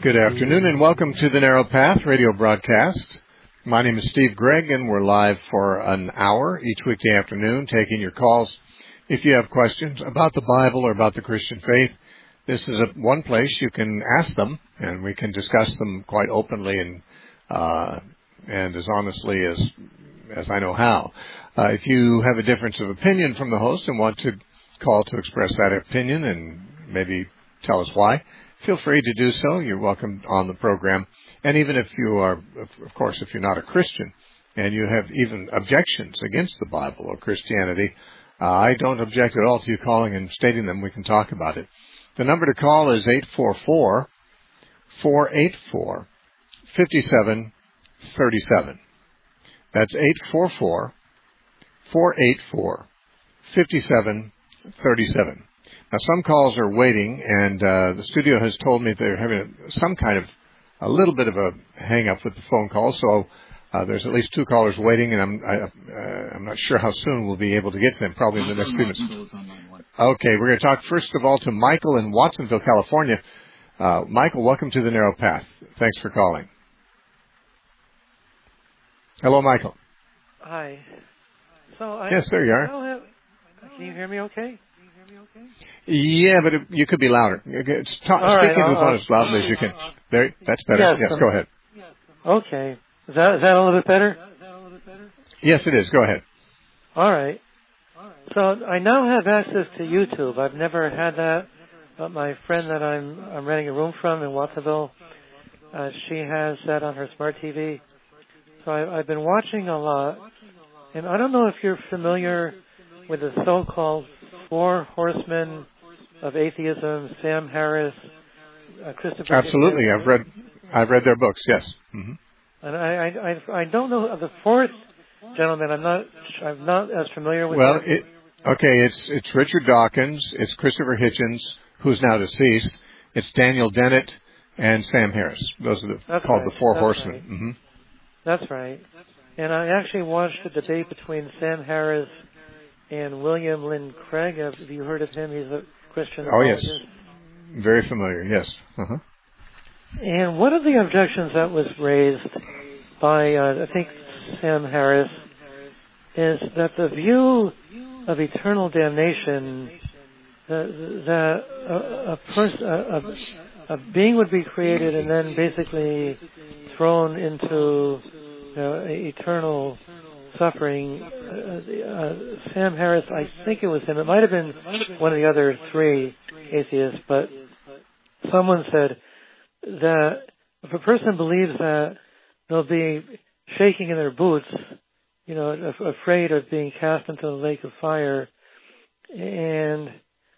Good afternoon and welcome to the Narrow Path radio broadcast. My name is Steve Gregg and we're live for an hour each weekday afternoon taking your calls. If you have questions about the Bible or about the Christian faith, this is one place you can ask them and we can discuss them quite openly and as honestly as I know how. If you have a difference of opinion from the host and want to call to express that opinion and maybe tell us why, feel free to do so. You're welcome on the program. And even if you are, of course, if you're not a Christian and you have even objections against the Bible or Christianity, I don't object at all to you calling and stating them. We can talk about it. The number to call is 844-484-5737. That's 844-484-5737. Now, some calls are waiting, and the studio has told me they're having a little bit of a hang-up with the phone call, so there's at least two callers waiting, and I'm not sure how soon we'll be able to get to them, probably in the next few minutes. Okay, we're going to talk first of all to Michael in Watsonville, California. Michael, welcome to the Narrow Path. Thanks for calling. Hello, Michael. Hi. Yes, there you are. Can you hear me okay? Yeah, but you could be louder. Speak into the phone as loudly as you can. There, that's better. Yes, go ahead. Okay. Is that a little bit better? Yes, it is. Go ahead. All right. So I now have access to YouTube. I've never had that, but my friend that I'm renting a room from in Watsonville, she has that on her smart TV. So I've been watching a lot, and I don't know if you're familiar with the so-called Four Horsemen of Atheism, Sam Harris, Christopher. Absolutely, Hitchens. I've read their books. Yes. Mm-hmm. And I don't know of the fourth gentleman. I'm not as familiar with. Well, it's Richard Dawkins, it's Christopher Hitchens, who's now deceased. It's Daniel Dennett and Sam Harris. Those are called the Four Horsemen. Right. Mm-hmm. That's right. And I actually watched a debate between Sam Harris and William Lynn Craig. Have you heard of him? He's a Christian apologist. Oh, yes. Very familiar, yes. Uh-huh. And one of the objections that was raised by, I think, Sam Harris, is that the view of eternal damnation, that a being would be created and then basically thrown into eternal suffering. Sam Harris, I think it was him. It might have been one of the other three atheists, but someone said that if a person believes that they'll be shaking in their boots, afraid of being cast into the lake of fire, and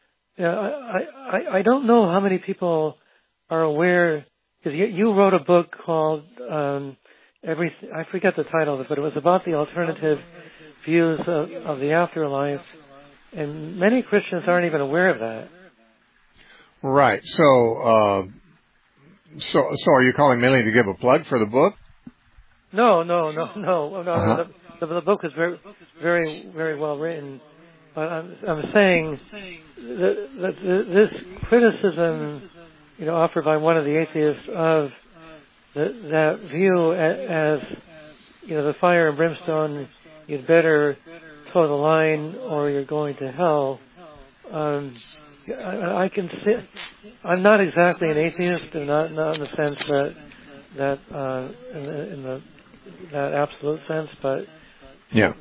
I don't know how many people are aware, because you wrote a book called I forget the title of it, but it was about the alternative views of the afterlife, and many Christians aren't even aware of that. Right. So are you calling mainly to give a plug for the book? No. Uh-huh. The book is very, very, very well written, but I'm saying that this criticism, offered by one of the atheists of that view as, the fire and brimstone, you'd better toe the line or you're going to hell. I can see, I'm not exactly an atheist, and not in the sense that that absolute sense, but yeah,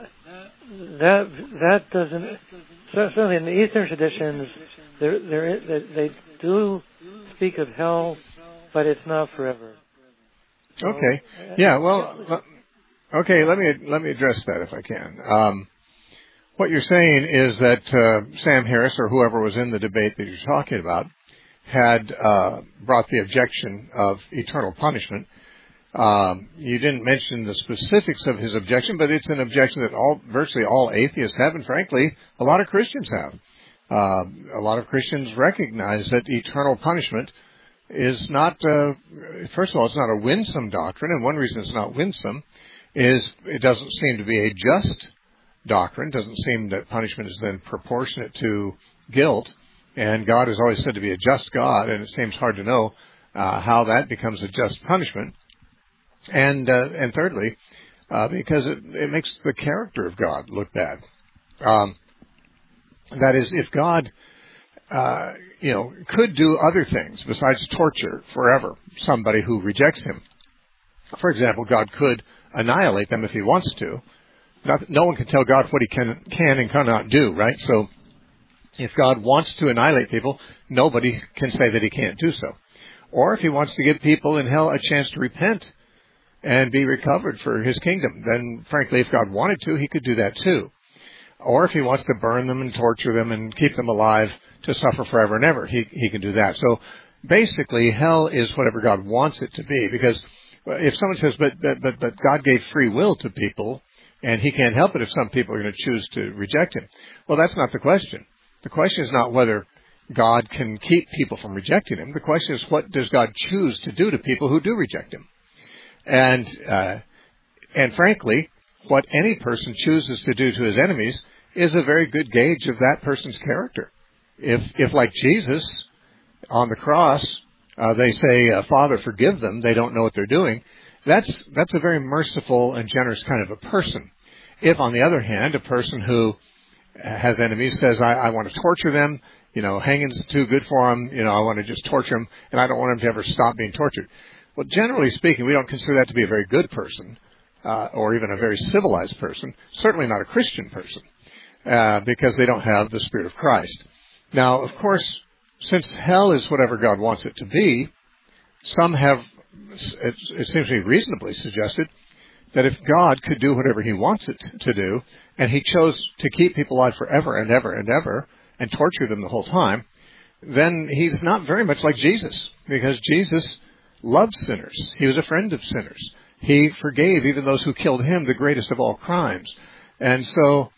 that doesn't, certainly in the Eastern traditions, they do speak of hell, but it's not forever. Okay. Yeah. Well. Okay. Let me address that if I can. What you're saying is that Sam Harris or whoever was in the debate that you're talking about had brought the objection of eternal punishment. You didn't mention the specifics of his objection, but it's an objection that virtually all atheists have, and frankly, a lot of Christians have. A lot of Christians recognize that eternal punishment is not, first of all, it's not a winsome doctrine, and one reason it's not winsome is it doesn't seem to be a just doctrine. It doesn't seem that punishment is then proportionate to guilt, and God is always said to be a just God, and it seems hard to know how that becomes a just punishment. And thirdly, because it makes the character of God look bad. That is, if God, could do other things besides torture forever somebody who rejects him. For example, God could annihilate them if he wants to. No one can tell God what he can and cannot do, right? So if God wants to annihilate people, nobody can say that he can't do so. Or if he wants to give people in hell a chance to repent and be recovered for his kingdom, then frankly, if God wanted to, he could do that too. Or if he wants to burn them and torture them and keep them alive to suffer forever and ever, he can do that. So basically, hell is whatever God wants it to be, because if someone says, but God gave free will to people, and he can't help it if some people are going to choose to reject him. Well, that's not the question. The question is not whether God can keep people from rejecting him. The question is, what does God choose to do to people who do reject him? And frankly, what any person chooses to do to his enemies is a very good gauge of that person's character. If like Jesus on the cross, they say, Father, forgive them, they don't know what they're doing, that's a very merciful and generous kind of a person. If, on the other hand, a person who has enemies says, I want to torture them, hanging's too good for them, I want to just torture them, and I don't want them to ever stop being tortured. Well, generally speaking, we don't consider that to be a very good person, or even a very civilized person, certainly not a Christian person, because they don't have the Spirit of Christ. Now, of course, since hell is whatever God wants it to be, some have, it seems to be reasonably suggested, that if God could do whatever he wants it to do, and he chose to keep people alive forever and ever and ever, and torture them the whole time, then he's not very much like Jesus, because Jesus loved sinners. He was a friend of sinners. He forgave even those who killed him, the greatest of all crimes. And so,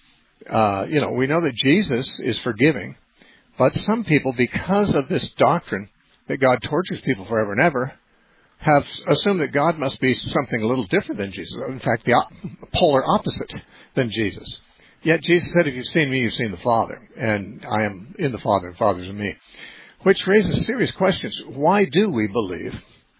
we know that Jesus is forgiving, but some people, because of this doctrine that God tortures people forever and ever, have assumed that God must be something a little different than Jesus. In fact, the polar opposite than Jesus. Yet Jesus said, if you've seen me, you've seen the Father. And I am in the Father, and the Father is in me. Which raises serious questions. Why do we believe?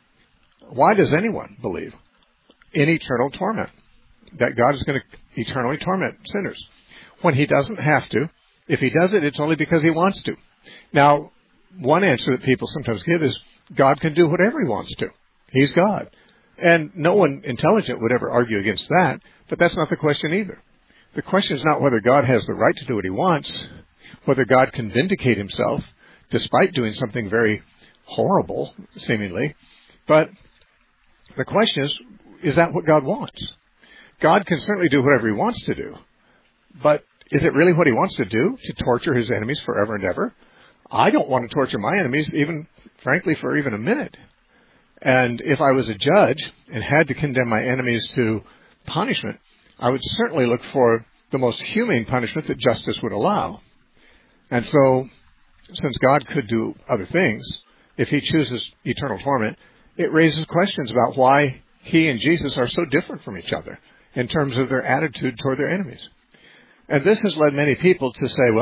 Why does anyone believe in eternal torment? That God is going to eternally torment sinners when he doesn't have to. If he does it, it's only because he wants to. Now, one answer that people sometimes give is God can do whatever he wants to. He's God. And no one intelligent would ever argue against that, but that's not the question either. The question is not whether God has the right to do what he wants, whether God can vindicate himself despite doing something very horrible, seemingly, but the question is that what God wants? God can certainly do whatever he wants to do, but is it really what he wants to do, to torture his enemies forever and ever? I don't want to torture my enemies, even, frankly, for even a minute. And if I was a judge and had to condemn my enemies to punishment, I would certainly look for the most humane punishment that justice would allow. And so, since God could do other things, if he chooses eternal torment, it raises questions about why he and Jesus are so different from each other in terms of their attitude toward their enemies. And this has led many people to say,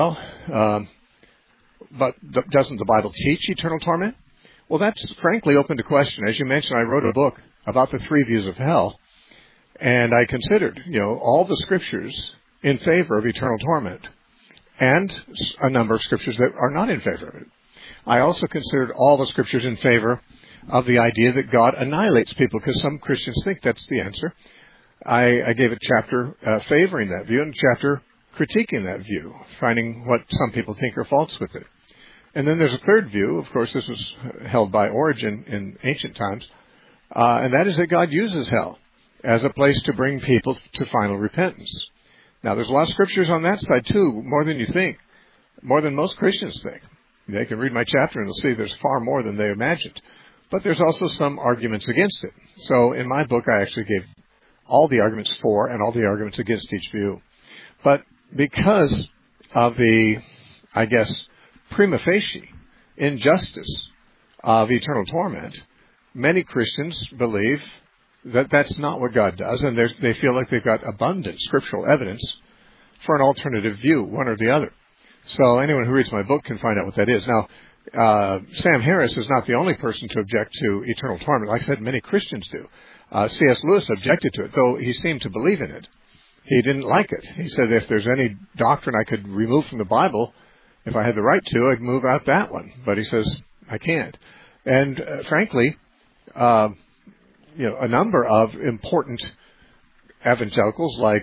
but doesn't the Bible teach eternal torment? Well, that's frankly open to question. As you mentioned, I wrote a book about the three views of hell, and I considered, all the scriptures in favor of eternal torment, and a number of scriptures that are not in favor of it. I also considered all the scriptures in favor of the idea that God annihilates people, because some Christians think that's the answer. I gave a chapter favoring that view and a chapter critiquing that view, finding what some people think are faults with it. And then there's a third view. Of course, this was held by Origen in ancient times, and that is that God uses hell as a place to bring people to final repentance. Now, there's a lot of scriptures on that side, too, more than you think, more than most Christians think. They can read my chapter and they'll see there's far more than they imagined. But there's also some arguments against it. So in my book, I actually gave all the arguments for and all the arguments against each view. But because of the, prima facie injustice of eternal torment, many Christians believe that that's not what God does, and they feel like they've got abundant scriptural evidence for an alternative view, one or the other. So anyone who reads my book can find out what that is. Now, Sam Harris is not the only person to object to eternal torment. Like I said, many Christians do. C.S. Lewis objected to it, though he seemed to believe in it. He didn't like it. He said if there's any doctrine I could remove from the Bible, if I had the right to, I'd move out that one. But he says, I can't. And frankly, a number of important evangelicals like,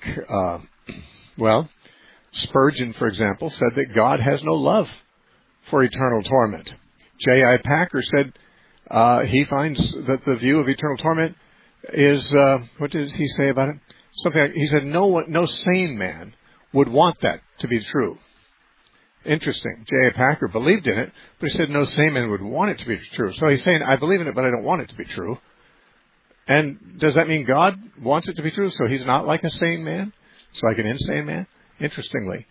Spurgeon, for example, said that God has no love for eternal torment. J.I. Packer said he finds that the view of eternal torment is, what does he say about it? Something like, he said no sane man would want that to be true. Interesting. J.I. Packer believed in it, but he said no sane man would want it to be true. So he's saying, I believe in it, but I don't want it to be true. And does that mean God wants it to be true? So he's not like a sane man? It's like an insane man? Interestingly,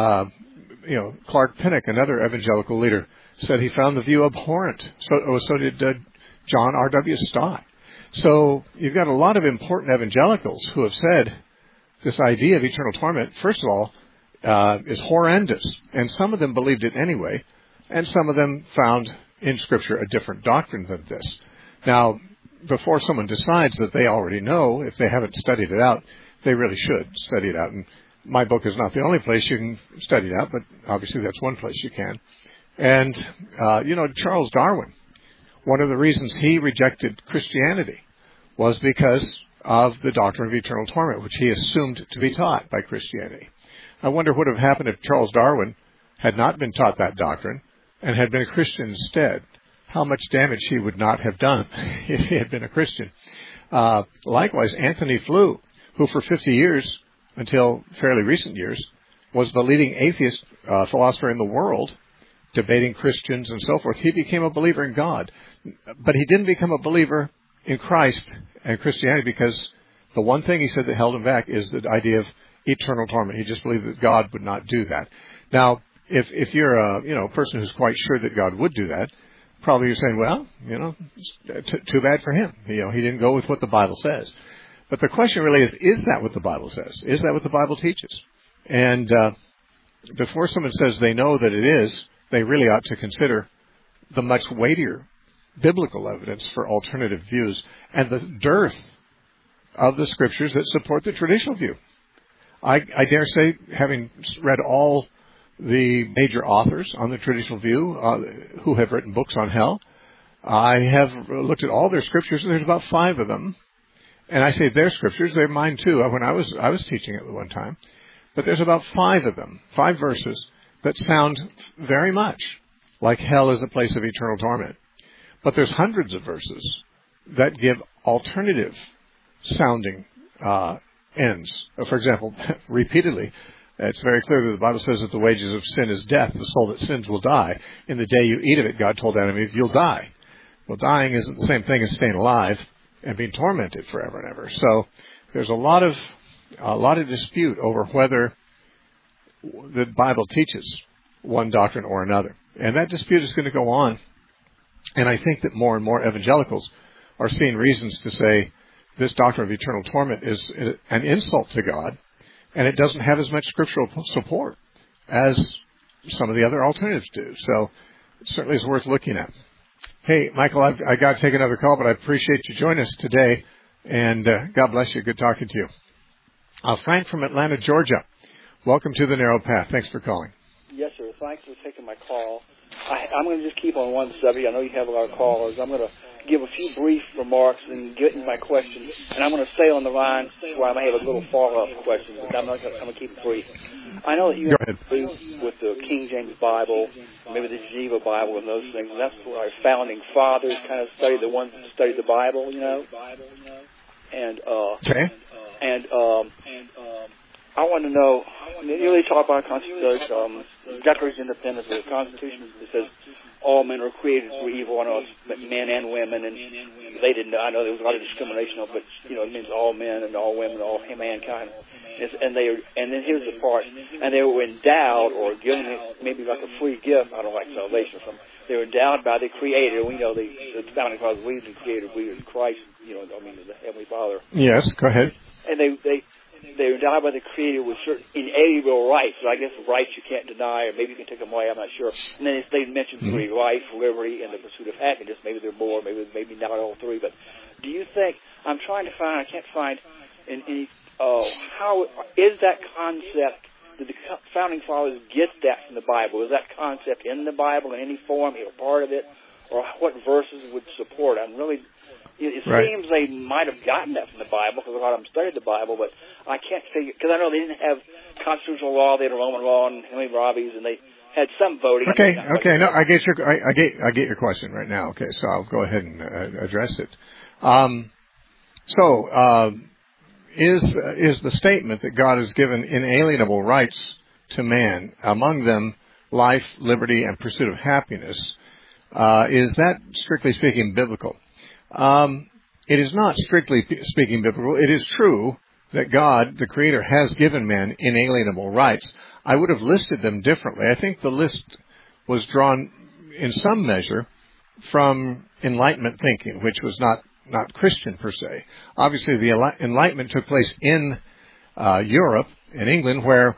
Clark Pinnock, another evangelical leader, said he found the view abhorrent. So did John R.W. Stott. So you've got a lot of important evangelicals who have said this idea of eternal torment, first of all, is horrendous. And some of them believed it anyway, and some of them found in Scripture a different doctrine than this. Now, before someone decides that they already know, if they haven't studied it out, they really should study it out. And my book is not the only place you can study it out, but obviously that's one place you can. And, Charles Darwin, one of the reasons he rejected Christianity was because of the doctrine of eternal torment, which he assumed to be taught by Christianity. I wonder what would have happened if Charles Darwin had not been taught that doctrine and had been a Christian instead. How much damage he would not have done if he had been a Christian. Likewise, Anthony Flew, who for 50 years, until fairly recent years, was the leading atheist philosopher in the world, debating Christians and so forth. He became a believer in God. But he didn't become a believer in Christ and Christianity because the one thing he said that held him back is the idea of eternal torment. He just believed that God would not do that. Now, if you're a person who's quite sure that God would do that, probably you're saying, well, too bad for him. He didn't go with what the Bible says. But the question really is that what the Bible says? Is that what the Bible teaches? And before someone says they know that it is, they really ought to consider the much weightier biblical evidence for alternative views and the dearth of the Scriptures that support the traditional view. I dare say, having read all the major authors on the traditional view who have written books on hell, I have looked at all their Scriptures, and there's about 5 of them. And I say their Scriptures, they're mine too. When I was teaching it at one time. But there's about 5 of them, 5 verses, that sound very much like hell is a place of eternal torment. But there's hundreds of verses that give alternative sounding ends. For example, repeatedly, it's very clear that the Bible says that the wages of sin is death. The soul that sins will die. In the day you eat of it, God told Adam and Eve, you'll die. Well, dying isn't the same thing as staying alive and being tormented forever and ever. So there's a lot of dispute over whether the Bible teaches one doctrine or another. And that dispute is going to go on. And I think that more and more evangelicals are seeing reasons to say this doctrine of eternal torment is an insult to God, and it doesn't have as much scriptural support as some of the other alternatives do. So it certainly is worth looking at. Hey, Michael, I got to take another call, but I appreciate you joining us today, and God bless you. Good talking to you. Frank from Atlanta, Georgia. Welcome to the Narrow Path. Thanks for calling. Yes, sir. Thanks for taking my call. I'm going to just keep on one subject. I know you have a lot of callers. I'm going to give a few brief remarks and get into my questions. And I'm going to stay on the line where I may have a little follow-up question, but I'm going to keep it brief. I know that you agree with the King James Bible, maybe the Geneva Bible and those things. That's where our founding fathers kind of studied, the ones that studied the Bible, And, I want to know, you really talk about Declaration of Independence, the Constitution that says all men are created for evil. I know it's men and women, and they didn't. I know there was a lot of discrimination, but it means all men and all women, all mankind. And then here's the part, and they were endowed or given maybe like a free gift. I don't like salvation from. They were endowed by the Creator. We know the founding fathers believed in the Creator, believed in Christ. The Heavenly Father. Yes, go ahead. And they they're endowed by the Creator with certain inalienable rights. So I guess rights you can't deny, or maybe you can take them away. I'm not sure. And then they mention three: life, liberty, and the pursuit of happiness. Maybe there are more. Maybe not all three. But do you think? I'm trying to find. I can't find any. How is that concept? Did the founding fathers get that from the Bible? Is that concept in the Bible in any form, or part of it, or what verses would support? I'm really. It seems they might have gotten that from the Bible because a lot of them studied the Bible, but I can't figure, because I know they didn't have constitutional law, they had Roman law and Henry Robbie's, and they had some voting. Okay. No, I get your question right now. Okay, so I'll go ahead and address it. Is the statement that God has given inalienable rights to man, among them life, liberty, and pursuit of happiness, is that strictly speaking biblical? It is not strictly speaking biblical. It is true that God, the Creator, has given man inalienable rights. I would have listed them differently. I think the list was drawn in some measure from Enlightenment thinking, which was not Christian per se. Obviously, the Enlightenment took place in Europe, in England, where,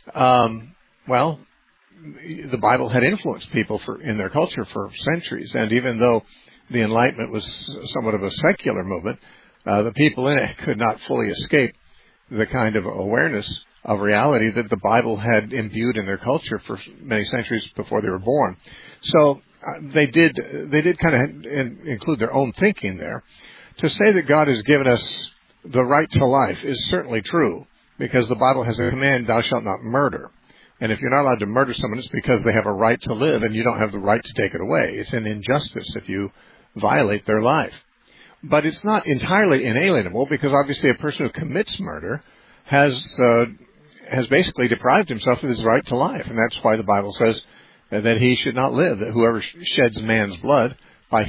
the Bible had influenced people in their culture for centuries. And even though the Enlightenment was somewhat of a secular movement, the people in it could not fully escape the kind of awareness of reality that the Bible had imbued in their culture for many centuries before they were born. So they did kind of include their own thinking there. To say that God has given us the right to life is certainly true, because the Bible has a command, thou shalt not murder. And if you're not allowed to murder someone, it's because they have a right to live, and you don't have the right to take it away. It's an injustice if you violate their life. But it's not entirely inalienable, because obviously a person who commits murder has basically deprived himself of his right to life. And that's why the Bible says that he should not live, that whoever sheds man's blood, by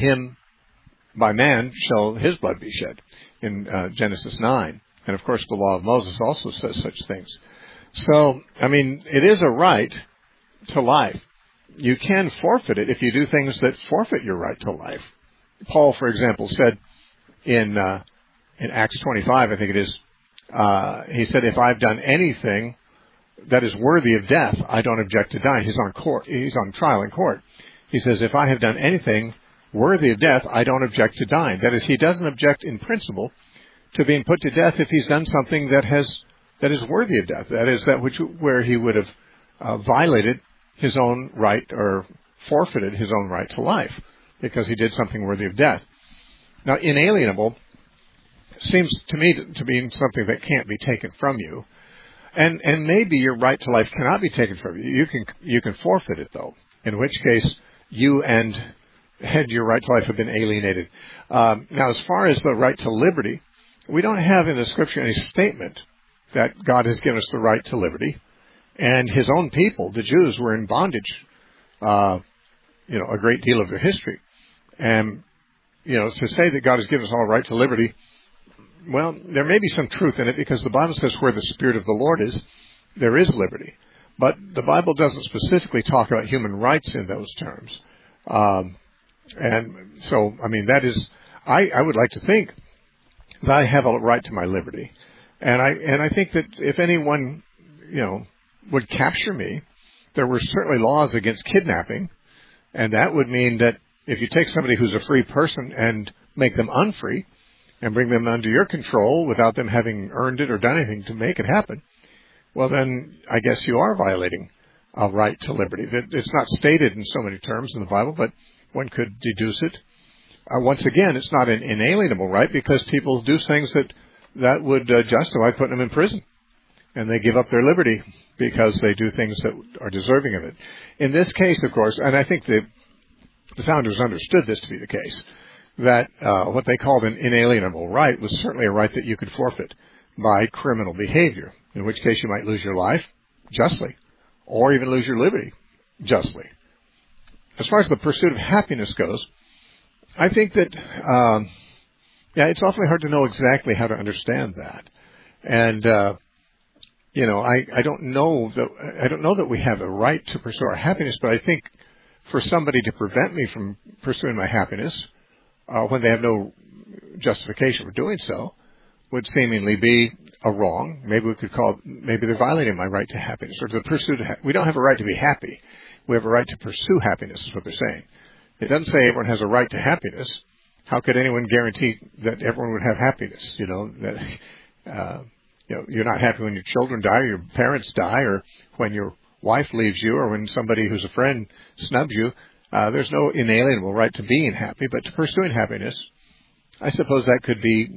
man shall his blood be shed, in Genesis 9. And of course the law of Moses also says such things. So, it is a right to life. You can forfeit it if you do things that forfeit your right to life. Paul, for example, said in Acts 25, I think it is, he said, if I've done anything that is worthy of death, I don't object to dying. He's on trial in court. He says, if I have done anything worthy of death, I don't object to dying. That is, he doesn't object in principle to being put to death if he's done something that is worthy of death. That is, where he would have violated his own right or forfeited his own right to life because he did something worthy of death. Now, inalienable seems to me to be something that can't be taken from you. And maybe your right to life cannot be taken from you. You can forfeit it, though, in which case you and your right to life have been alienated. Now, as far as the right to liberty, we don't have in the Scripture any statement that God has given us the right to liberty. And his own people, the Jews, were in bondage, a great deal of their history. And, to say that God has given us all right to liberty, well, there may be some truth in it, because the Bible says where the Spirit of the Lord is, there is liberty. But the Bible doesn't specifically talk about human rights in those terms. And so, that is, I would like to think that I have a right to my liberty. And I think that if anyone, would capture me, there were certainly laws against kidnapping. And that would mean that if you take somebody who's a free person and make them unfree and bring them under your control without them having earned it or done anything to make it happen, well, then I guess you are violating a right to liberty. It's not stated in so many terms in the Bible, but one could deduce it. Once again, it's not an inalienable right, because people do things that would justify putting them in prison. And they give up their liberty because they do things that are deserving of it. In this case, of course, and I think the founders understood this to be the case, that what they called an inalienable right was certainly a right that you could forfeit by criminal behavior, in which case you might lose your life justly, or even lose your liberty justly. As far as the pursuit of happiness goes, I think that, it's awfully hard to know exactly how to understand that. And, I don't know that we have a right to pursue our happiness, but I think for somebody to prevent me from pursuing my happiness, when they have no justification for doing so, would seemingly be a wrong. Maybe we could call, maybe they're violating my right to happiness or to the pursuit of we don't have a right to be happy. We have a right to pursue happiness is what they're saying. It doesn't say everyone has a right to happiness. How could anyone guarantee that everyone would have happiness? That, you're not happy when your children die or your parents die or when your wife leaves you or when somebody who's a friend snubs you. There's no inalienable right to being happy, but to pursuing happiness, I suppose that could be,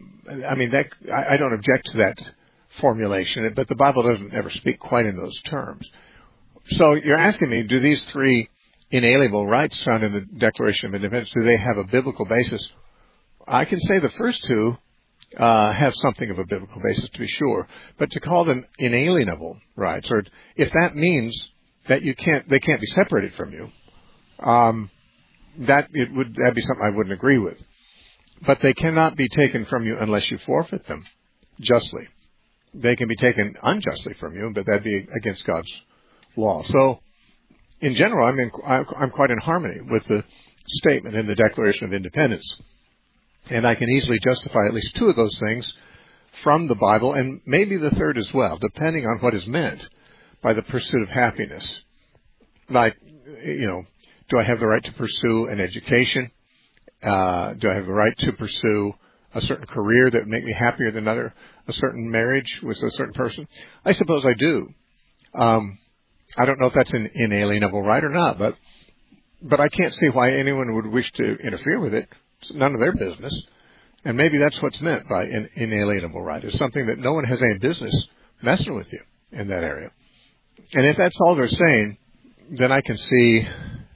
I don't object to that formulation, but the Bible doesn't ever speak quite in those terms. So you're asking me, do these three inalienable rights found in the Declaration of Independence, do they have a biblical basis? I can say the first two have something of a biblical basis, to be sure, but to call them inalienable rights, or if that means that they can't be separated from you, that'd be something I wouldn't agree with. But they cannot be taken from you unless you forfeit them justly. They can be taken unjustly from you, but that'd be against God's law. So, in general, I'm quite in harmony with the statement in the Declaration of Independence. And I can easily justify at least two of those things from the Bible, and maybe the third as well, depending on what is meant by the pursuit of happiness. Like, do I have the right to pursue an education? Do I have the right to pursue a certain career that would make me happier than a certain marriage with a certain person? I suppose I do. I don't know if that's an inalienable right or not, but I can't see why anyone would wish to interfere with it. It's none of their business. And maybe that's what's meant by an inalienable right. It's something that no one has any business messing with you in that area. And if that's all they're saying, then I can see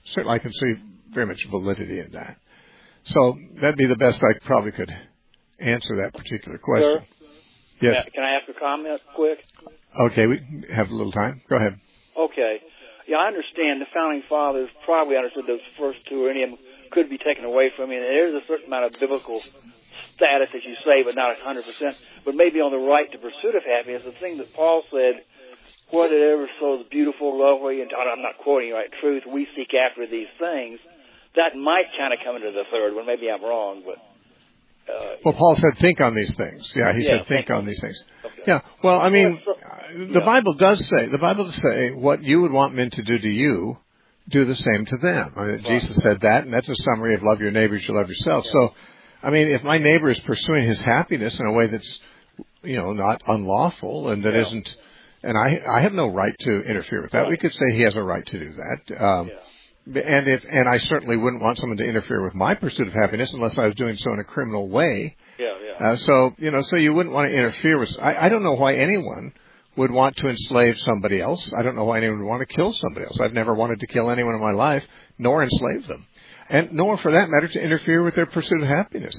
very much validity in that. So that'd be the best I probably could answer that particular question. Sir? Yes. Can I ask a comment quick? Okay, we have a little time. Go ahead. Okay. Yeah, I understand the Founding Fathers probably understood those first two, or any of them could be taken away from you. And there's a certain amount of biblical status, as you say, but not 100%. But maybe on the right to pursuit of happiness, the thing that Paul said, whatever so beautiful, lovely, and I'm not quoting right, truth, we seek after these things, that might kind of come into the third one. Maybe I'm wrong, but... Well, Paul said, think on these things. Yeah, he said, think on these things. Okay. Yeah, well, the Bible does say, what you would want men to do to you, do the same to them. Right. Jesus said that, and that's a summary of love your neighbor as you love yourself. Yeah. So, if my neighbor is pursuing his happiness in a way that's, not unlawful and that isn't, and I have no right to interfere with that. Right. We could say he has a right to do that. And I certainly wouldn't want someone to interfere with my pursuit of happiness unless I was doing so in a criminal way. Yeah. So you wouldn't want to interfere with. I don't know why anyone would want to enslave somebody else. I don't know why anyone would want to kill somebody else. I've never wanted to kill anyone in my life, nor enslave them, and nor, for that matter, to interfere with their pursuit of happiness.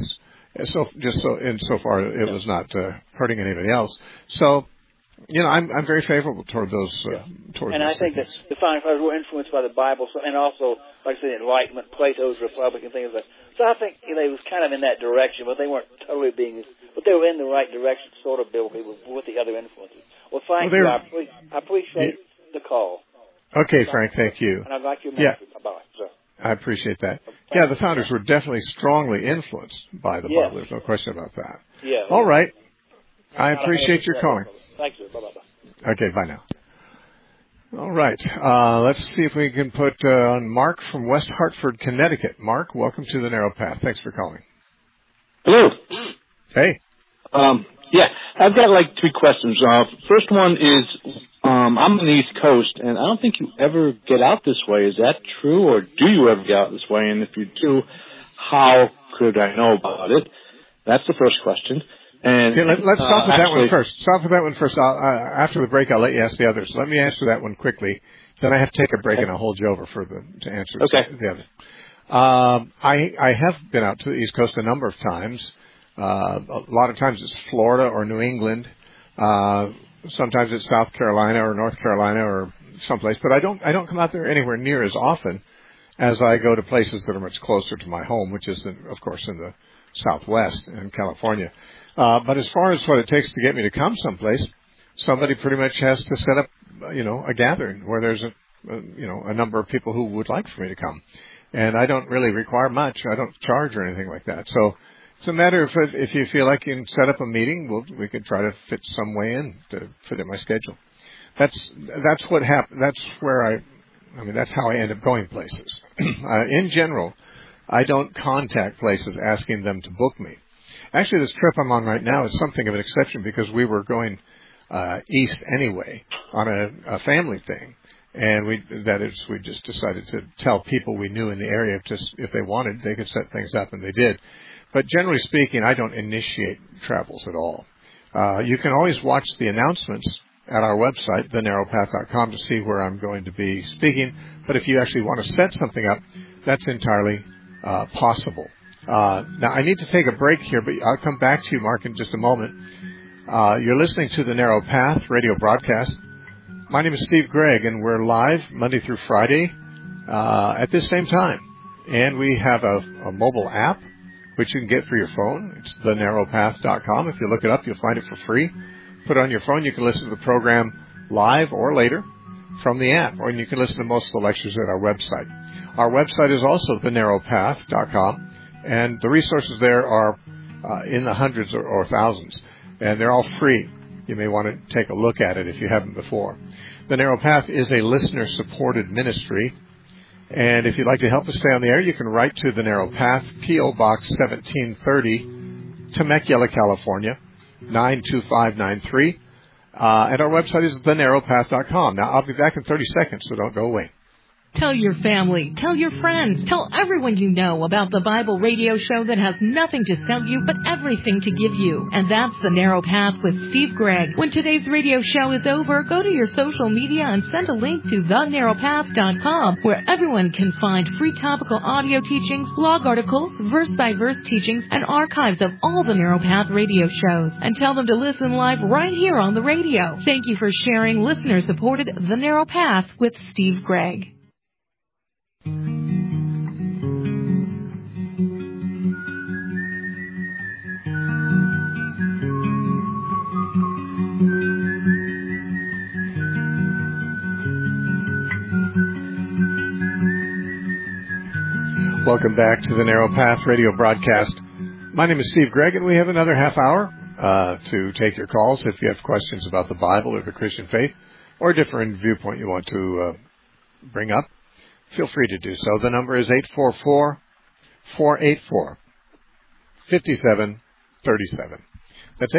Insofar it was not hurting anybody else. So. I'm very favorable toward those. And I think that the Founding Fathers were influenced by the Bible, and also, like I said, Enlightenment, Plato's Republic, and things like that. So I think they was kind of in that direction, but they weren't totally but they were in the right direction, sort of, biblically, with the other influences. Well, thank you. I appreciate the call. Okay, Frank, thank you. And I'd like your message. Bye-bye, sir. I appreciate that. Yeah, the Founders were definitely strongly influenced by the Bible. There's no question about that. Yeah. All right. I appreciate your calling. Thanks, sir. Bye-bye. Okay, bye now. All right. Let's see if we can put on Mark from West Hartford, Connecticut. Mark, welcome to the Narrow Path. Thanks for calling. Hello. Hey. I've got like three questions. First one is, I'm on the East Coast, and I don't think you ever get out this way. Is that true, or do you ever get out this way? And if you do, how could I know about it? That's the first question. And okay, let's stop with that one first. Stop with that one first. After the break, I'll let you ask the others. Let me answer that one quickly. Then I have to take a break, and I'll hold you over to answer the other. I have been out to the East Coast a number of times. A lot of times it's Florida or New England. Sometimes it's South Carolina or North Carolina or someplace. But I don't come out there anywhere near as often as I go to places that are much closer to my home, which is, of course, in the Southwest in California. But as far as what it takes to get me to come someplace, somebody pretty much has to set up, a gathering where there's a number of people who would like for me to come. And I don't really require much. I don't charge or anything like that. So It's a matter of if you feel like you can set up a meeting, we could try to fit some way in to fit in my schedule. That's what happened. That's where that's how I end up going places. In general, I don't contact places asking them to book me. Actually, this trip I'm on right now is something of an exception because we were going east anyway on a family thing, and we just decided to tell people we knew in the area if they wanted, they could set things up, and they did. But generally speaking, I don't initiate travels at all. You can always watch the announcements at our website, thenarrowpath.com, to see where I'm going to be speaking. But if you actually want to set something up, that's entirely possible. Now, I need to take a break here, but I'll come back to you, Mark, in just a moment. You're listening to the Narrow Path radio broadcast. My name is Steve Gregg, and we're live Monday through Friday at this same time. And we have a mobile app, which you can get for your phone. It's thenarrowpath.com. If you look it up, you'll find it for free. Put it on your phone. You can listen to the program live or later from the app, or you can listen to most of the lectures at our website. Our website is also thenarrowpath.com, and the resources there are in the hundreds or thousands, and they're all free. You may want to take a look at it if you haven't before. The Narrow Path is a listener-supported ministry, and if you'd like to help us stay on the air, you can write to The Narrow Path, P.O. Box 1730, Temecula, California, 92593. And our website is thenarrowpath.com. Now, I'll be back in 30 seconds, so don't go away. Tell your family, tell your friends, tell everyone you know about the Bible radio show that has nothing to sell you but everything to give you. And that's The Narrow Path with Steve Gregg. When today's radio show is over, go to your social media and send a link to thenarrowpath.com, where everyone can find free topical audio teachings, blog articles, verse-by-verse teachings, and archives of all the Narrow Path radio shows. And tell them to listen live right here on the radio. Thank you for sharing listener-supported The Narrow Path with Steve Gregg. Welcome back to the Narrow Path radio broadcast. My name is Steve Gregg, and we have another half hour to take your calls if you have questions about the Bible or the Christian faith or a different viewpoint you want to bring up. Feel free to do so. The number is 844-484-5737. That's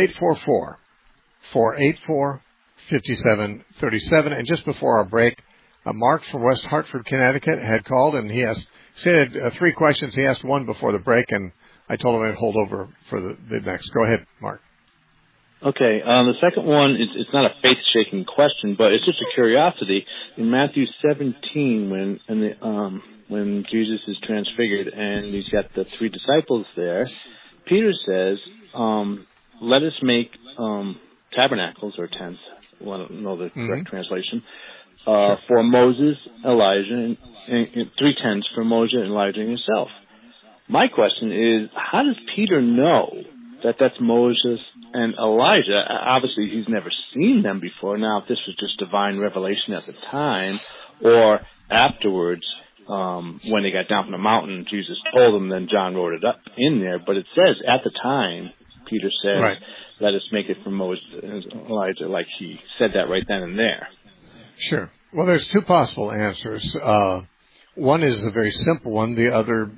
844-484-5737. And just before our break, Mark from West Hartford, Connecticut had called, and he said 3 questions. He asked one before the break, and I told him I'd hold over for the next. Go ahead, Mark. Okay, the second one, it's not a faith-shaking question, but it's just a curiosity. In Matthew 17, when Jesus is transfigured and he's got the 3 disciples there, Peter says, let us make tabernacles or tents. I want to know the correct translation. For Moses, Elijah, and 3 tents for Moses, Elijah, and yourself. My question is, how does Peter know that that's Moses and Elijah? Obviously, he's never seen them before. Now, if this was just divine revelation at the time, or afterwards, when they got down from the mountain, Jesus told them, then John wrote it up in there. But it says, at the time, Peter says, right, let us make it for Moses and Elijah, like he said that right then and there. Sure. Well, there's 2 possible answers. One is a very simple one. The other,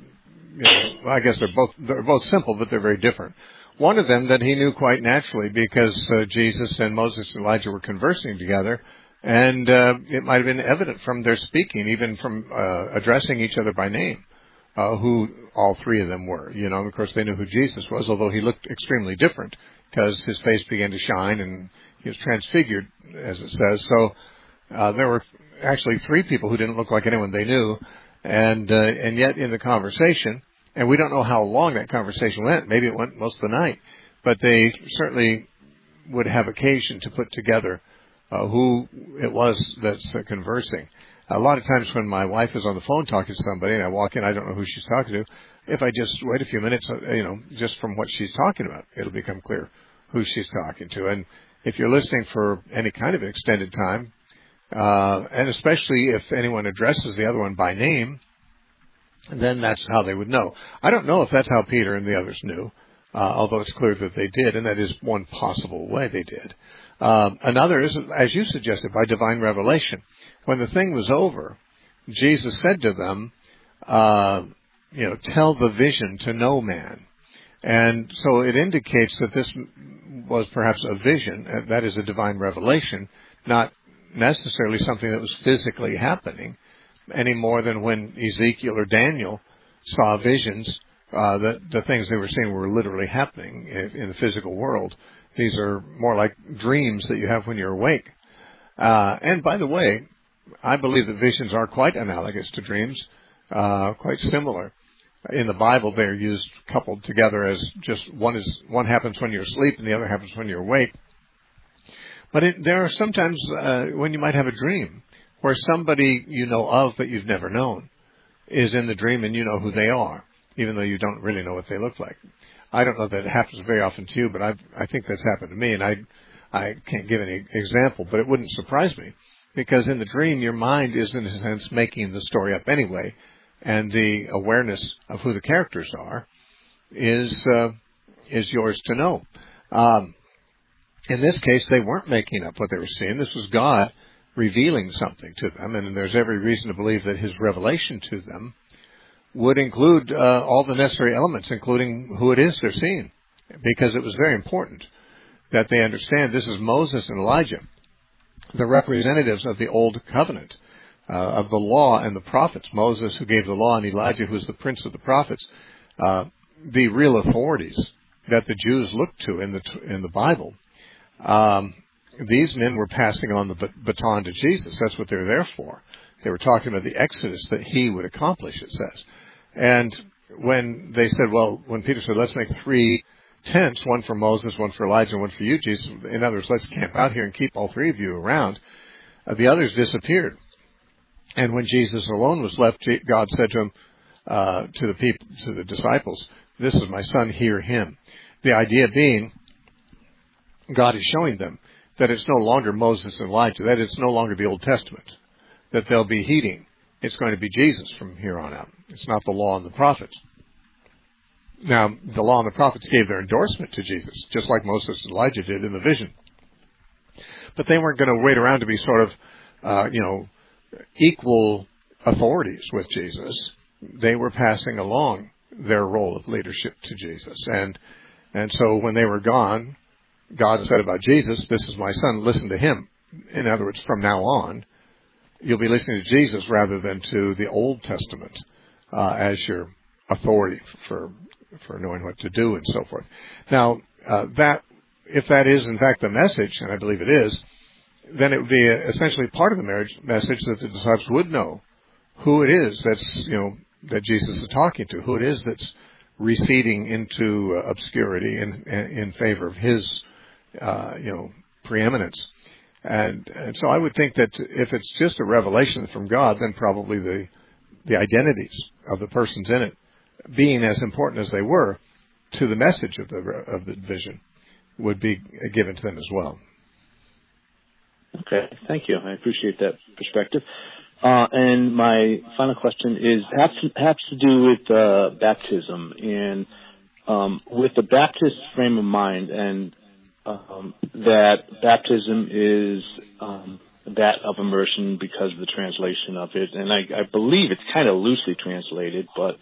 I guess they're both simple, but they're very different. One of them that he knew quite naturally because Jesus and Moses and Elijah were conversing together, and it might have been evident from their speaking, even from addressing each other by name, who all 3 of them were. Of course, they knew who Jesus was, although he looked extremely different because his face began to shine and he was transfigured, as it says. So there were actually 3 people who didn't look like anyone they knew, and yet in the conversation, and we don't know how long that conversation went. Maybe it went most of the night, but they certainly would have occasion to put together who it was that's conversing. A lot of times when my wife is on the phone talking to somebody and I walk in, I don't know who she's talking to. If I just wait a few minutes, just from what she's talking about, it'll become clear who she's talking to. And if you're listening for any kind of an extended time, and especially if anyone addresses the other one by name, then that's how they would know. I don't know if that's how Peter and the others knew. although it's clear that they did, and that is one possible way they did. Another is, as you suggested, by divine revelation. When the thing was over, Jesus said to them, tell the vision to no man. And so it indicates that this was perhaps a vision, that is a divine revelation, not necessarily something that was physically happening, any more than when Ezekiel or Daniel saw visions, that the things they were seeing were literally happening in the physical world. These are more like dreams that you have when you're awake. And by the way, I believe that visions are quite analogous to dreams, quite similar. In the Bible, they're used coupled together as just one happens when you're asleep and the other happens when you're awake. But there are sometimes when you might have a dream where somebody you know of but you've never known is in the dream and you know who they are, even though you don't really know what they look like. I don't know that it happens very often to you, but I think that's happened to me, and I can't give any example, but it wouldn't surprise me, because in the dream your mind is in a sense making the story up anyway, and the awareness of who the characters are is yours to know. In this case, they weren't making up what they were seeing. This was God revealing something to them, and there's every reason to believe that his revelation to them would include all the necessary elements, including who it is they're seeing, because it was very important that they understand this is Moses and Elijah, the representatives of the Old Covenant, of the law and the prophets. Moses, who gave the law, and Elijah, who was the prince of the prophets, the real authorities that the Jews looked to in the Bible. These men were passing on the baton to Jesus. That's what they were there for. They were talking about the Exodus that he would accomplish, it says. And when they said, when Peter said, let's make 3 tents, one for Moses, one for Elijah, and one for you, Jesus, in other words, let's camp out here and keep all 3 of you around, the others disappeared. And when Jesus alone was left, God said to him, to the disciples, this is my son, hear him. The idea being, God is showing them that it's no longer Moses and Elijah, that it's no longer the Old Testament that they'll be heeding. It's going to be Jesus from here on out. It's not the law and the prophets. Now, the law and the prophets gave their endorsement to Jesus, just like Moses and Elijah did in the vision. But they weren't going to wait around to be sort of, equal authorities with Jesus. They were passing along their role of leadership to Jesus. And so when they were gone, God said about Jesus, this is my son, listen to him. In other words, from now on, you'll be listening to Jesus rather than to the Old Testament as your authority for knowing what to do and so forth. Now, if that is in fact the message, and I believe it is, then it would be essentially part of the message that the disciples would know who it is that's, that Jesus is talking to, who it is that's receding into obscurity in favor of his, preeminence. And so I would think that if it's just a revelation from God, then probably the identities of the persons in it, being as important as they were to the message of the vision, would be given to them as well. Okay, thank you. I appreciate that perspective. And my final question has to do with baptism, and with the Baptist frame of mind, and that baptism is that of immersion because of the translation of it. And I believe it's kind of loosely translated, but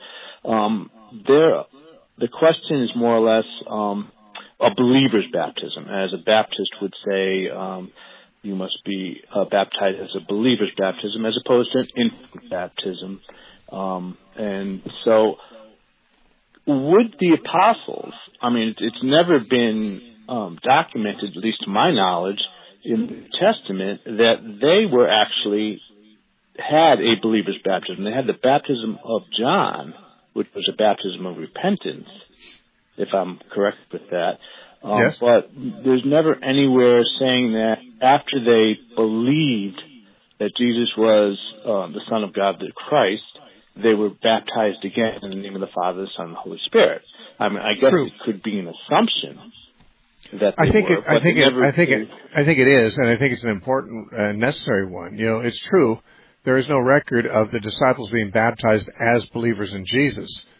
the question is more or less a believer's baptism. As a Baptist would say, you must be baptized as a believer's baptism as opposed to an infant baptism. And so would the apostles, it's never been documented, at least to my knowledge, in the Testament, that they were actually had a believer's baptism. They had the baptism of John, which was a baptism of repentance, if I'm correct with that. Yes. But there's never anywhere saying that after they believed that Jesus was the Son of God, the Christ, they were baptized again in the name of the Father, the Son, and the Holy Spirit. I guess True. It could be an assumption that they I think were. I think it is, and I think it's an important and necessary one. It's true. There is no record of the disciples being baptized as believers in Jesus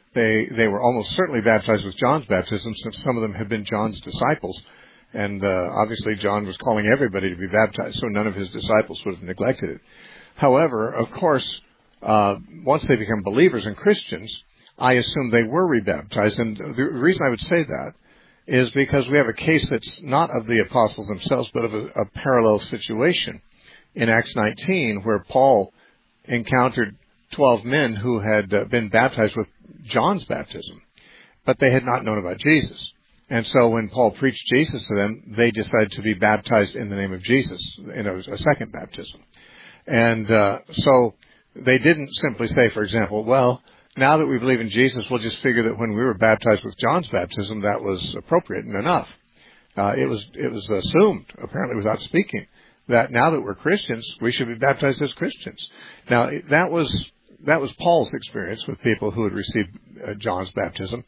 they were almost certainly baptized with John's baptism, since some of them had been John's disciples. And obviously John was calling everybody to be baptized, so none of his disciples would have neglected it. However, of course, once they become believers and Christians, I assume they were rebaptized. And the reason I would say that is because we have a case that's not of the apostles themselves, but of a parallel situation in Acts 19, where Paul encountered 12 men who had been baptized with John's baptism, but they had not known about Jesus. And so when Paul preached Jesus to them, they decided to be baptized in the name of Jesus, in a second baptism. And so they didn't simply say, for example, well, now that we believe in Jesus, we'll just figure that when we were baptized with John's baptism, that was appropriate and enough. It was assumed, apparently without speaking, that now that we're Christians, we should be baptized as Christians. Now, that was Paul's experience with people who had received John's baptism.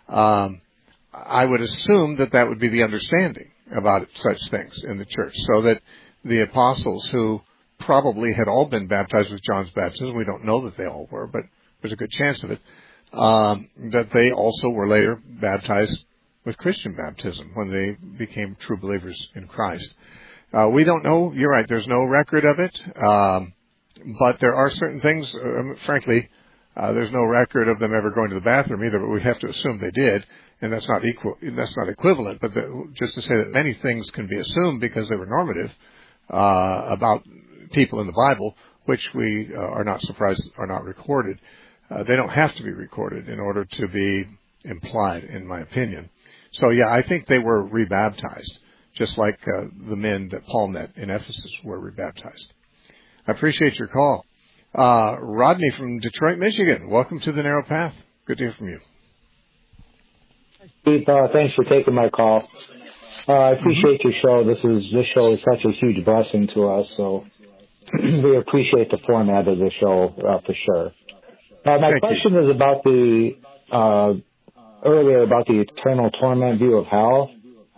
I would assume that would be the understanding about such things in the church, so that the apostles who probably had all been baptized with John's baptism, we don't know that they all were, but there's a good chance of it, that they also were later baptized with Christian baptism when they became true believers in Christ. We don't know. You're right. There's no record of it. But there are certain things, frankly, there's no record of them ever going to the bathroom either, but we have to assume they did, and that's not equivalent, but just to say that many things can be assumed because they were normative, about people in the Bible, which we are not surprised are not recorded. They don't have to be recorded in order to be implied, in my opinion. So yeah, I think they were rebaptized, just like the men that Paul met in Ephesus were rebaptized. I appreciate your call. Rodney from Detroit, Michigan. Welcome to the Narrow Path. Good to hear from you. Steve, thanks for taking my call. I appreciate your show. This show is such a huge blessing to us, so we appreciate the format of the show for sure. My question is about earlier about the eternal torment view of hell.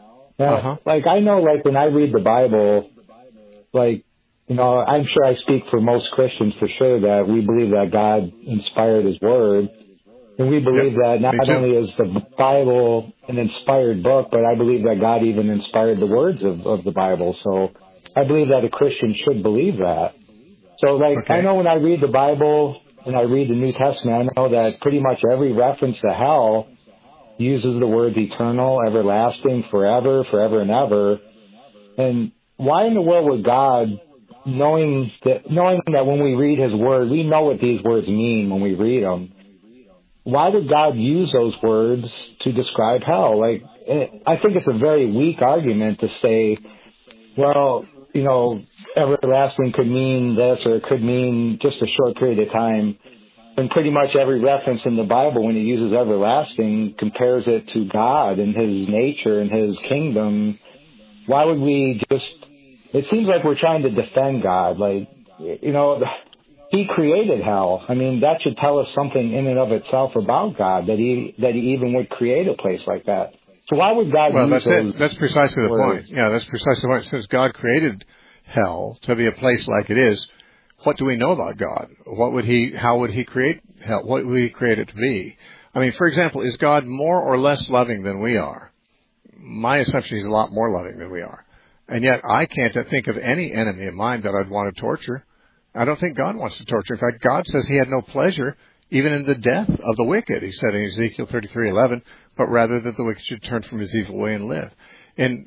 Like, I know, like, when I read the Bible, like, you know, I'm sure I speak for most Christians for sure that we believe that God inspired His Word. And we believe that not only is the Bible an inspired book, but I believe that God even inspired the words of the Bible. So I believe that a Christian should believe that. So, like, I know when I read the Bible and I read the New Testament, I know that pretty much every reference to hell uses the words eternal, everlasting, forever, forever and ever. And why in the world would God, knowing that when we read His Word, we know what these words mean when we read them, why would God use those words to describe hell? Like, I think it's a very weak argument to say, well, you know, everlasting could mean this or it could mean just a short period of time. And pretty much every reference in the Bible, when it uses everlasting, compares it to God and His nature and His kingdom. Why would we just... It seems like we're trying to defend God. Like, you know, He created hell. I mean, that should tell us something in and of itself about God, that He even would create a place like that. So why would God use those? That's precisely the point. Yeah, that's precisely the point. Since God created hell to be a place like it is, what do we know about God? How would He create hell? What would He create it to be? I mean, for example, is God more or less loving than we are? My assumption is He's a lot more loving than we are. And yet I can't think of any enemy of mine that I'd want to torture. I don't think God wants to torture. In fact, God says He had no pleasure even in the death of the wicked. He said in Ezekiel 33:11, but rather that the wicked should turn from his evil way and live. In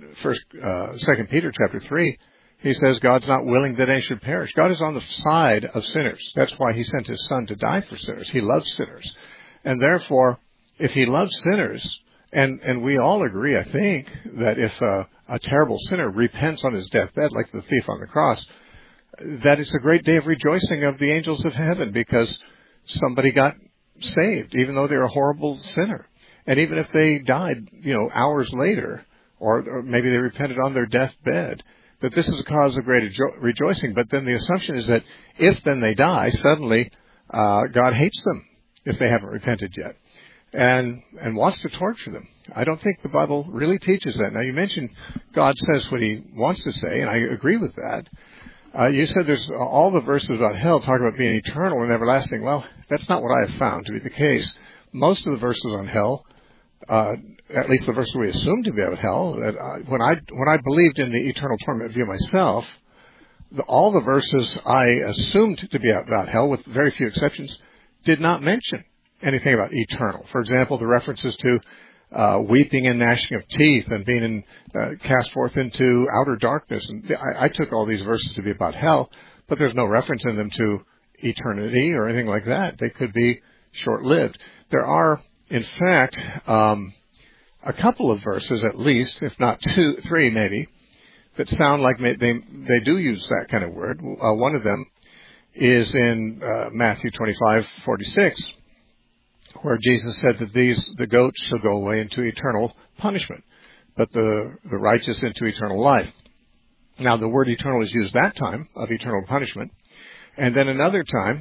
2 Peter chapter 3, He says God's not willing that any should perish. God is on the side of sinners. That's why He sent His Son to die for sinners. He loves sinners. And therefore, if He loves sinners, and we all agree, I think, that if a terrible sinner repents on his deathbed, like the thief on the cross, that it's a great day of rejoicing of the angels of heaven because somebody got saved, even though they're a horrible sinner. And even if they died, hours later, or maybe they repented on their deathbed, that this is a cause of great rejoicing. But then the assumption is that if then they die, suddenly God hates them if they haven't repented yet and wants to torture them. I don't think the Bible really teaches that. Now, you mentioned God says what He wants to say, and I agree with that. You said there's all the verses about hell talk about being eternal and everlasting. Well, that's not what I have found to be the case. most of the verses on hell, at least the verses we assume to be about hell, when I believed in the eternal torment view myself, all the verses I assumed to be about hell, with very few exceptions, did not mention anything about eternal. For example, the references to weeping and gnashing of teeth and being cast forth into outer darkness. And I took all these verses to be about hell, but there's no reference in them to eternity or anything like that. They could be short-lived. There are, in fact, a couple of verses at least, if not three maybe, that sound like they do use that kind of word. One of them is in Matthew 25:46, where Jesus said that the goats shall go away into eternal punishment, but the righteous into eternal life. Now, the word eternal is used that time, of eternal punishment. And then another time,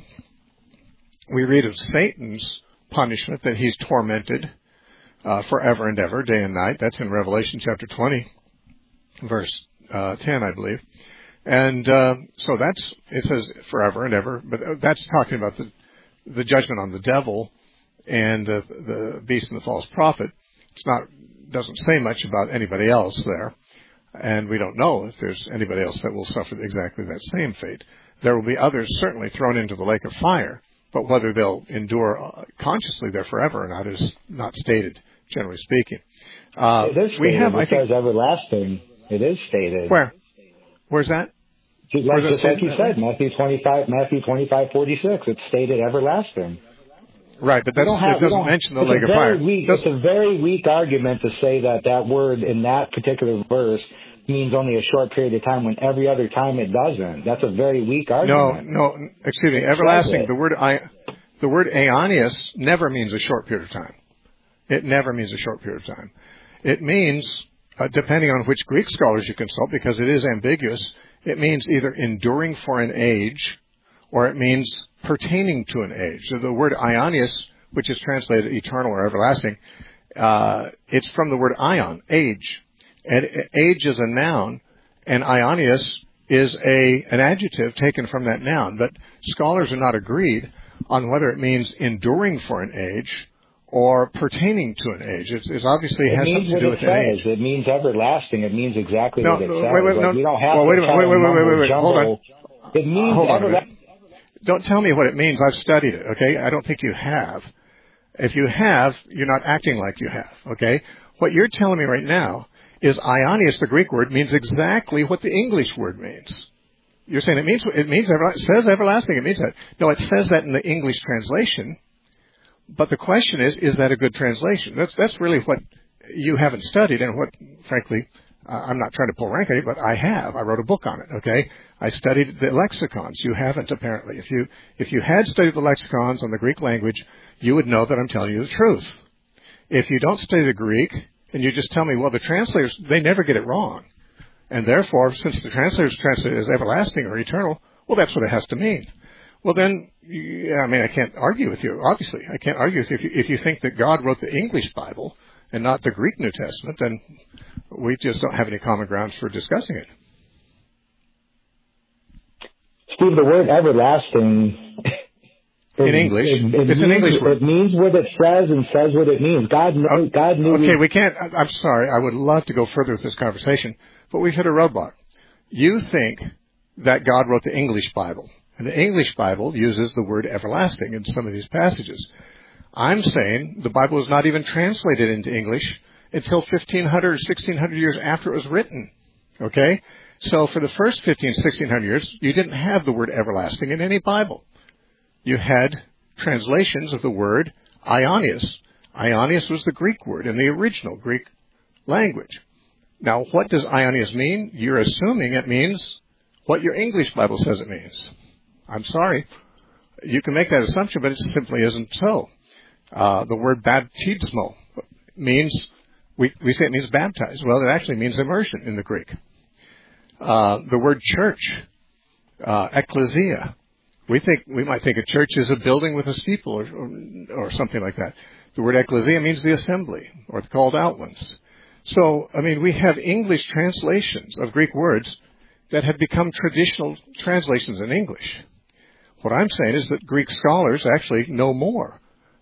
we read of Satan's punishment, that he's tormented forever and ever, day and night. That's in Revelation chapter 20, verse 10, I believe. And so it says forever and ever, but that's talking about the judgment on the devil and the beast and the false prophet. Doesn't say much about anybody else there, and we don't know if there's anybody else that will suffer exactly that same fate. There will be others certainly thrown into the lake of fire, but whether they'll endure consciously there forever or not is not stated, generally speaking. It is stated, it says everlasting. It is stated. Where's that? Just like you said, Matthew 25:46. It's stated everlasting. Right, but it doesn't mention the lake of fire. It's a very weak argument to say that word in that particular verse means only a short period of time when every other time it doesn't. That's a very weak argument. No, excuse me. Everlasting, the word aeonios never means a short period of time. It never means a short period of time. It means, depending on which Greek scholars you consult, because it is ambiguous, it means either enduring for an age, or it means pertaining to an age. So the word aionios, which is translated eternal or everlasting, it's from the word aion, age. And age is a noun, and aionios is an adjective taken from that noun. But scholars are not agreed on whether it means enduring for an age or pertaining to an age. It obviously has something to do with an age. It means everlasting. It means exactly what it says. We don't have wait. Hold on. It means everlasting. Don't tell me what it means. I've studied it, okay? I don't think you have. If you have, you're not acting like you have, okay? What you're telling me right now is aionios, the Greek word, means exactly what the English word means. You're saying it says everlasting. It means that. No, it says that in the English translation. But the question is that a good translation? That's really what you haven't studied, and what, frankly, I'm not trying to pull rank at you, but I have. I wrote a book on it, okay? I studied the lexicons. You haven't, apparently. If you had studied the lexicons on the Greek language, you would know that I'm telling you the truth. If you don't study the Greek, and you just tell me, well, the translators, they never get it wrong. And therefore, since the translators translate it as everlasting or eternal, well, that's what it has to mean. Well, then, I can't argue with you, obviously. I can't argue with you. If you think that God wrote the English Bible and not the Greek New Testament, then we just don't have any common grounds for discussing it. Steve, the word everlasting... in English. It's an English word. It means what it says and says what it means. God knew... Okay, we can't... I'm sorry. I would love to go further with this conversation, but we've hit a roadblock. You think that God wrote the English Bible, and the English Bible uses the word everlasting in some of these passages. I'm saying the Bible was not even translated into English until 1,500 or 1,600 years after it was written. Okay? So for the first 1,1600 years, you didn't have the word everlasting in any Bible. You had translations of the word aionios. Aionios was the Greek word in the original Greek language. Now, what does aionios mean? You're assuming it means what your English Bible says it means. I'm sorry. You can make that assumption, but it simply isn't so. The word baptismo means, we say it means baptized. Well, it actually means immersion in the Greek. The word church, ecclesia. We might think a church is a building with a steeple or something like that. The word ecclesia means the assembly or the called out ones. So, we have English translations of Greek words that have become traditional translations in English. What I'm saying is that Greek scholars actually know more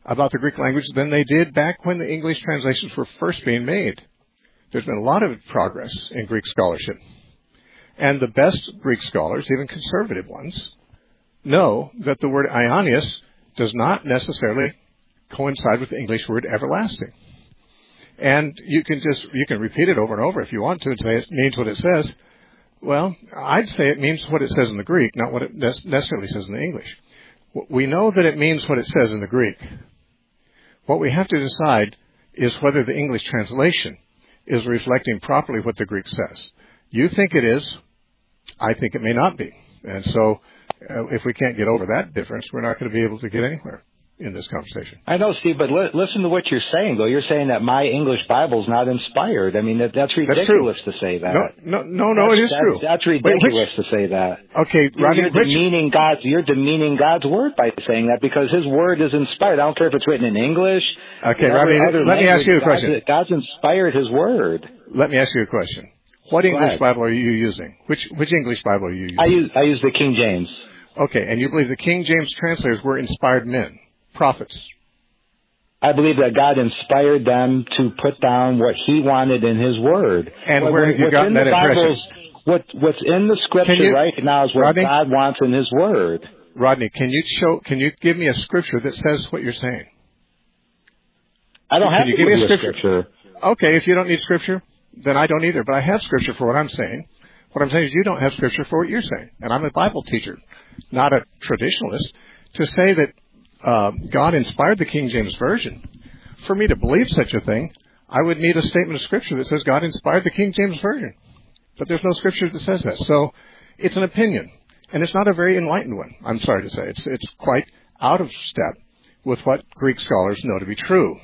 about the Greek language than they did back when the English translations were first being made. There's been a lot of progress in Greek scholarship. And the best Greek scholars, even conservative ones, know that the word aionios does not necessarily coincide with the English word everlasting. And you can repeat it over and over if you want to and say it means what it says. Well, I'd say it means what it says in the Greek, not what it necessarily says in the English. We know that it means what it says in the Greek. What we have to decide is whether the English translation is reflecting properly what the Greek says. You think it is. I think it may not be. And so if we can't get over that difference, we're not going to be able to get anywhere in this conversation. I know, Steve, but listen to what you're saying, though. You're saying that my English Bible's not inspired. I mean, that's ridiculous to say that. No, it is true. That's ridiculous to say that. Okay, Rodney, you're demeaning God's word by saying that because His word is inspired. I don't care if it's written in English. Okay, Rodney, let me ask you a question. God's inspired His word. Let me ask you a question. What English Bible are you using? Which English Bible are you using? I use the King James. Okay, and you believe the King James translators were inspired men, prophets? I believe that God inspired them to put down what He wanted in His Word. And where have you gotten that impression? What's in the Scripture right now is what God wants in His Word. Rodney, can you give me a Scripture that says what you're saying? I don't have to give you a Scripture. Okay, if you don't need Scripture, then I don't either. But I have Scripture for what I'm saying. What I'm saying is you don't have Scripture for what you're saying. And I'm a Bible teacher, not a traditionalist. To say that God inspired the King James Version, for me to believe such a thing, I would need a statement of Scripture that says God inspired the King James Version. But there's no Scripture that says that. So it's an opinion. And it's not a very enlightened one, I'm sorry to say. It's quite out of step with what Greek scholars know to be true.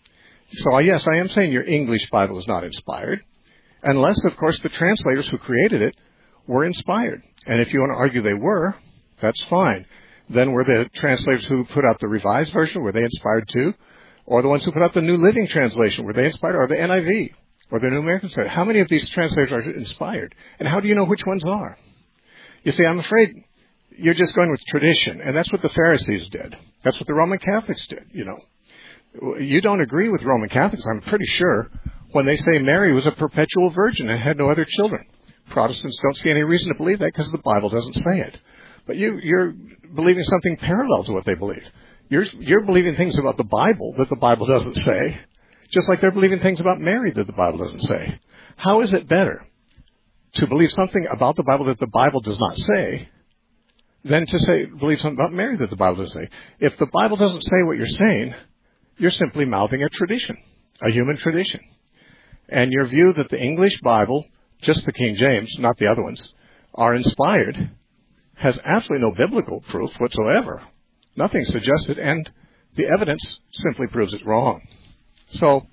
So yes, I am saying your English Bible is not inspired. Unless, of course, the translators who created it were inspired. And if you want to argue they were, that's fine. Then were the translators who put out the Revised Version, were they inspired too? Or the ones who put out the New Living Translation, were they inspired? Or the NIV? Or the New American Standard? How many of these translators are inspired? And how do you know which ones are? You see, I'm afraid you're just going with tradition. And that's what the Pharisees did. That's what the Roman Catholics did, you know. You don't agree with Roman Catholics, I'm pretty sure, when they say Mary was a perpetual virgin and had no other children. Protestants don't see any reason to believe that because the Bible doesn't say it. But you're believing something parallel to what they believe. You're believing things about the Bible that the Bible doesn't say, just like they're believing things about Mary that the Bible doesn't say. How is it better to believe something about the Bible that the Bible does not say than to believe something about Mary that the Bible doesn't say? If the Bible doesn't say what you're saying, you're simply mouthing a tradition, a human tradition. And your view that the English Bible, just the King James, not the other ones, are inspired has absolutely no biblical proof whatsoever. Nothing suggested, and the evidence simply proves it wrong. So,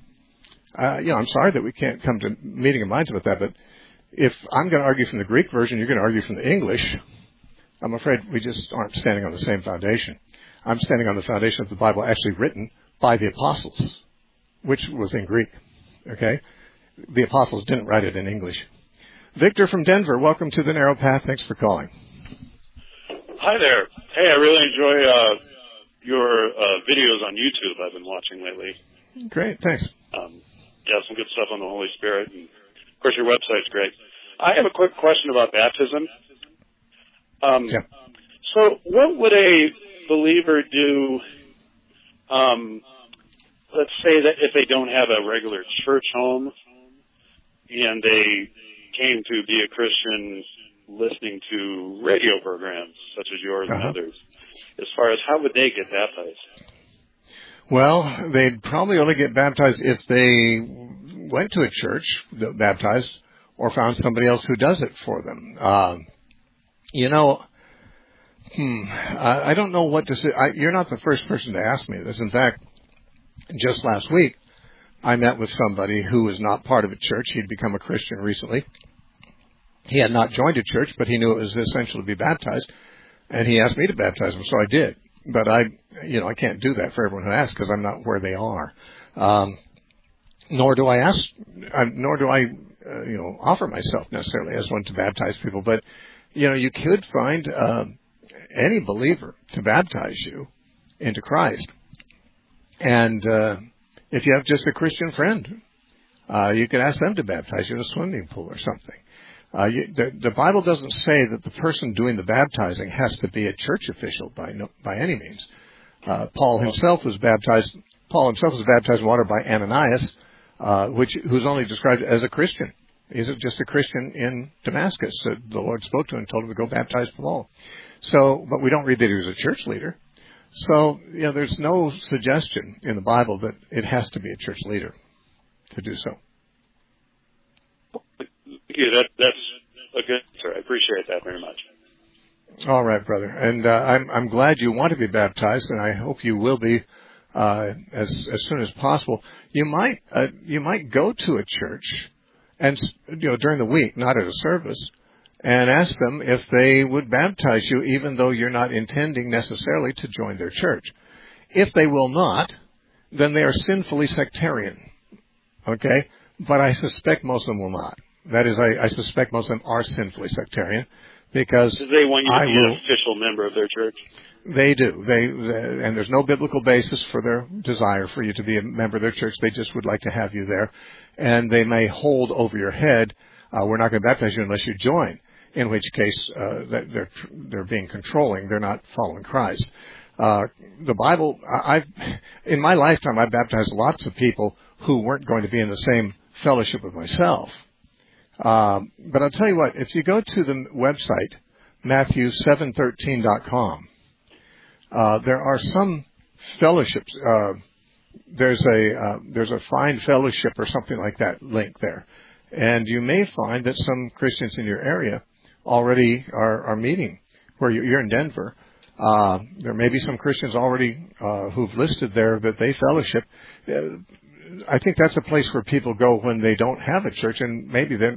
I'm sorry that we can't come to meeting of minds about that, but if I'm going to argue from the Greek version, you're going to argue from the English, I'm afraid we just aren't standing on the same foundation. I'm standing on the foundation of the Bible actually written by the apostles, which was in Greek, okay? The apostles didn't write it in English. Victor from Denver, welcome to the Narrow Path. Thanks for calling. Hi there. Hey, I really enjoy your videos on YouTube I've been watching lately. Great, thanks. Some good stuff on the Holy Spirit. And, of course, your website's great. I have a quick question about baptism. So what would a believer do, let's say that if they don't have a regular church home and they came to be a Christian listening to radio programs such as yours and others, as far as how would they get baptized? Well, they'd probably only get baptized if they went to a church that baptized or found somebody else who does it for them. I don't know what to say. You're not the first person to ask me this. In fact, just last week, I met with somebody who was not part of a church. He'd become a Christian recently. He had not joined a church, but he knew it was essential to be baptized, and he asked me to baptize him, so I did. But I can't do that for everyone who asks because I'm not where they are. Nor do I offer myself necessarily as one to baptize people. But, you could find any believer to baptize you into Christ. And if you have just a Christian friend, you can ask them to baptize you in a swimming pool or something. The Bible doesn't say that the person doing the baptizing has to be a church official by any means. Paul himself was baptized in water by Ananias, who's only described as a Christian. He's just a Christian in Damascus. So the Lord spoke to him and told him to go baptize Paul. So, but we don't read that he was a church leader. So, there's no suggestion in the Bible that it has to be a church leader to do so. Yeah, that's a good answer. I appreciate that very much. All right, brother. And I'm glad you want to be baptized, and I hope you will be as soon as possible. You might go to a church, and during the week, not at a service, and ask them if they would baptize you, even though you're not intending necessarily to join their church. If they will not, then they are sinfully sectarian. Okay? But I suspect most of them will not. That is, I suspect most of them are sinfully sectarian, because do they want you to be an official member of their church? They do. And there's no biblical basis for their desire for you to be a member of their church. They just would like to have you there. And they may hold over your head, we're not going to baptize you unless you join, in which case they're being controlling. They're not following Christ. The Bible, in my lifetime, I've baptized lots of people who weren't going to be in the same fellowship with myself. But I'll tell you what, if you go to the website, Matthew713.com, there are some fellowships. There's a Find Fellowship or something like that link there. And you may find that some Christians in your area already are meeting, where you're in Denver. There may be some Christians already who've listed there that they fellowship. I think that's a place where people go when they don't have a church, and maybe they're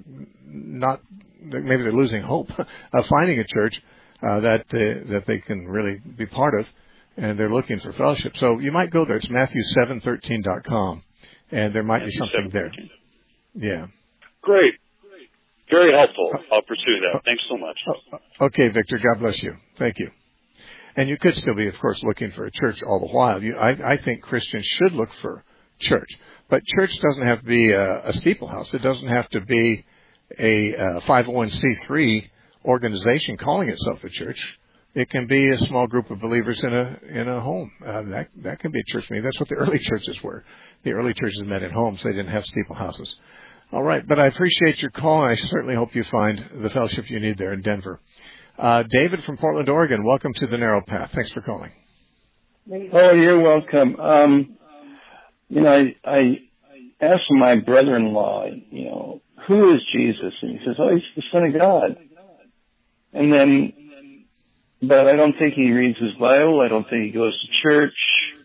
losing hope of finding a church that they can really be part of, and they're looking for fellowship. So you might go there. It's Matthew713.com, and there might be something there. Yeah. Great. Very helpful. I'll pursue that. Thanks so much. Okay, Victor. God bless you. Thank you. And you could still be, of course, looking for a church all the while. I think Christians should look for church. But church doesn't have to be a steeplehouse. It doesn't have to be a 501c3 organization calling itself a church. It can be a small group of believers in a home. That can be a church for me. That's what the early churches were. The early churches met in homes. They didn't have steeplehouses. All right, but I appreciate your call, and I certainly hope you find the fellowship you need there in Denver. David from Portland, Oregon, welcome to the Narrow Path. Thanks for calling. Oh, you're welcome. I asked my brother-in-law, who is Jesus? And he says, oh, he's the Son of God. And then, but I don't think he reads his Bible. I don't think he goes to church.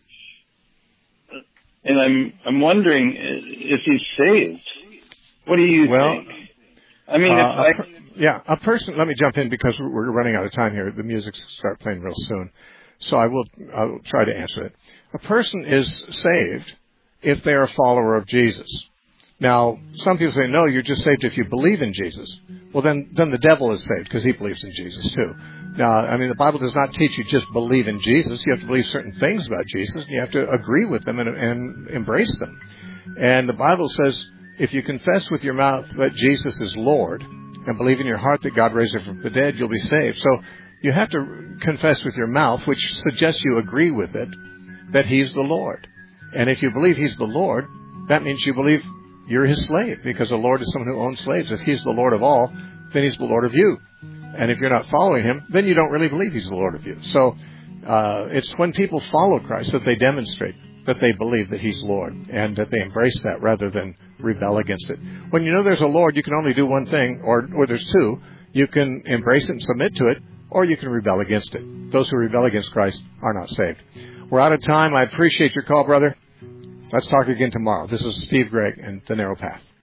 And I'm wondering if he's saved. What do you think? I mean, a person, let me jump in because we're running out of time here. The music's start playing real soon. So I'll try to answer it. A person is saved if they are a follower of Jesus. Now, some people say, no, you're just saved if you believe in Jesus. Well, then the devil is saved because he believes in Jesus too. Now, the Bible does not teach you just believe in Jesus. You have to believe certain things about Jesus, and you have to agree with them and embrace them. And the Bible says, if you confess with your mouth that Jesus is Lord and believe in your heart that God raised him from the dead, you'll be saved. So you have to confess with your mouth, which suggests you agree with it, that he's the Lord. And if you believe he's the Lord, that means you believe you're his slave, because the Lord is someone who owns slaves. If he's the Lord of all, then he's the Lord of you. And if you're not following him, then you don't really believe he's the Lord of you. So it's when people follow Christ that they demonstrate that they believe that he's Lord, and that they embrace that rather than rebel against it. When you know there's a Lord, you can only do one thing, or there's two. You can embrace it and submit to it, or you can rebel against it. Those who rebel against Christ are not saved. We're out of time. I appreciate your call, brother. Let's talk again tomorrow. This is Steve Gregg and The Narrow Path.